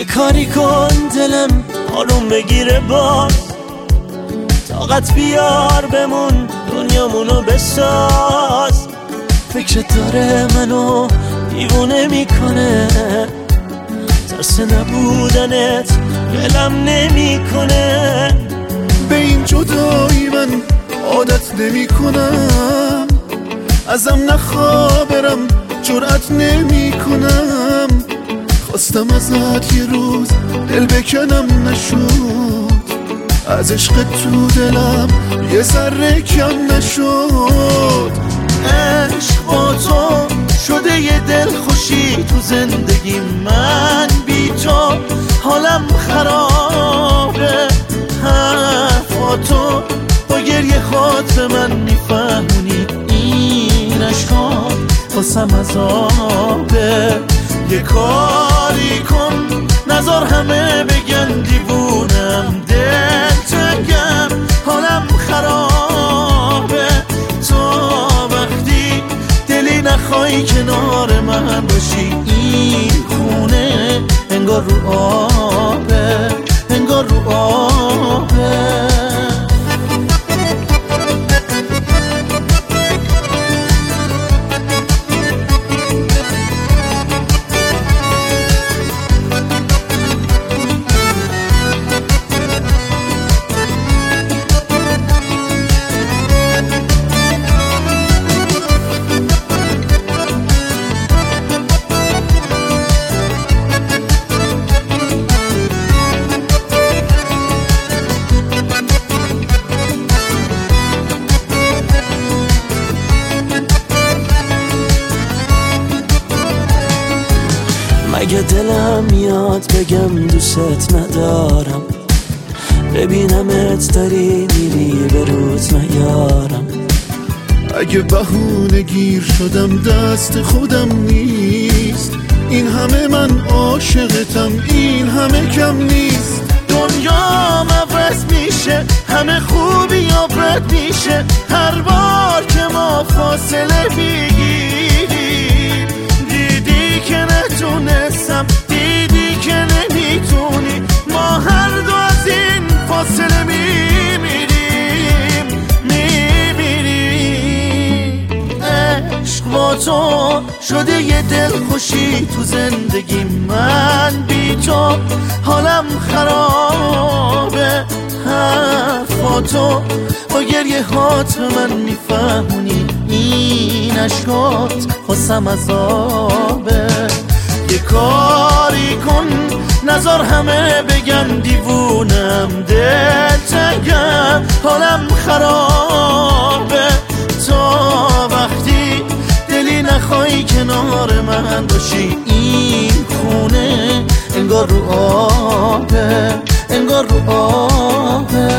یه کاری کن دلم آروم بگیره باز، طاقت بیار بمون دنیامونو بساز. فکرت داره منو دیوونه میکنه، ترس نبودنت دلم نمیکنه. به این جدایی من عادت نمی کنم، ازم نخوابرم جرأت نمی کنم. خواستم ازت یه روز دل بکنم نشد، از عشق تو دلم یه ذره کم نشد. عشق با تو شده یه دل خوشی تو زندگی من، بی تو حالم خرابه. حرفاتو با گریه خود به من میفهمونی، این عشقا واسم عذابه. یه کاری کن نذار همه بگن دیوونم، دل تنگم حالم خرابه. تا وقتی دلی نخوای کنار من باشی، این خونه انگار رو آبه، انگار رو آبه. مگه دلم میاد بگم دوست ندارم، ببینمت داری میری به روز نیارم. اگه بهونه گیر شدم دست خودم نیست، این همه من عاشقتم، این همه کم نیست. دنیام عوض میشه، همه خوبی آبرد میشه، هر بار که ما فاصله بگیریم. دیدی که نتونستم، دیدی که نمیتونی، ما هر دو از این فاصله میمیریم، میمیریم. عشق با تو شده یه دل خوشی تو زندگی من، بی تو حالم خرابه. حرفاتو با گریه هات به من میفهمونی، این عشقات واسم عذابه. یه کاری کن نذار همه بگن دیوونم، دل تنگم حالم خرابه. تا وقتی دلی نخوای کنار من باشی، این خونه انگار رو آبه، انگار رو آبه.